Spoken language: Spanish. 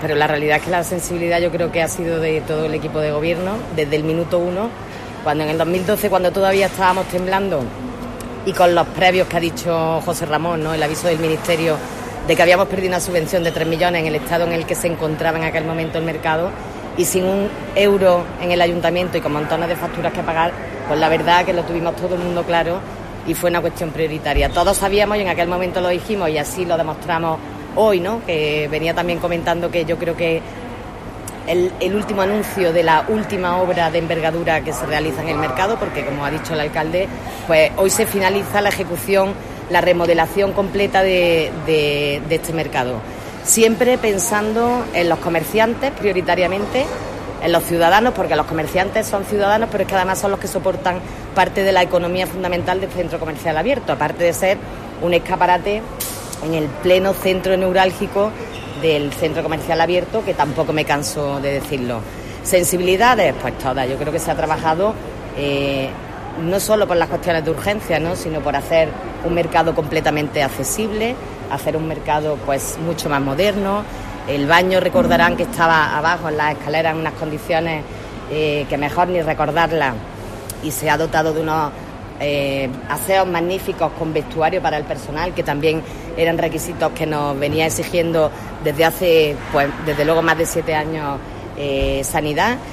Pero la realidad es que la sensibilidad yo creo que ha sido de todo el equipo de gobierno desde el minuto uno, cuando en el 2012, cuando todavía estábamos temblando y con los previos que ha dicho José Ramón, ¿no?, el aviso del Ministerio de que habíamos perdido una subvención de 3 millones en el estado en el que se encontraba en aquel momento el mercado y sin un euro en el ayuntamiento y con montones de facturas que pagar, pues la verdad que lo tuvimos todo el mundo claro y fue una cuestión prioritaria. Todos sabíamos y en aquel momento lo dijimos y así lo demostramos hoy, ¿no?, que venía también comentando que yo creo que el último anuncio de la última obra de envergadura que se realiza en el mercado, porque como ha dicho el alcalde, pues hoy se finaliza la ejecución, la remodelación completa de este mercado. Siempre pensando en los comerciantes prioritariamente, en los ciudadanos, porque los comerciantes son ciudadanos, pero es que además son los que soportan parte de la economía fundamental del centro comercial abierto, aparte de ser un escaparate en el pleno centro neurálgico del centro comercial abierto, que tampoco me canso de decirlo. Sensibilidades, pues todas. Yo creo que se ha trabajado no solo por las cuestiones de urgencia, ¿no?, sino por hacer un mercado completamente accesible, hacer un mercado pues mucho más moderno. El baño, recordarán que estaba abajo en las escaleras en unas condiciones que mejor ni recordarlas, y se ha dotado de unos aseos magníficos con vestuario para el personal, que también eran requisitos que nos venía exigiendo desde hace, pues desde luego, más de 7 años Sanidad.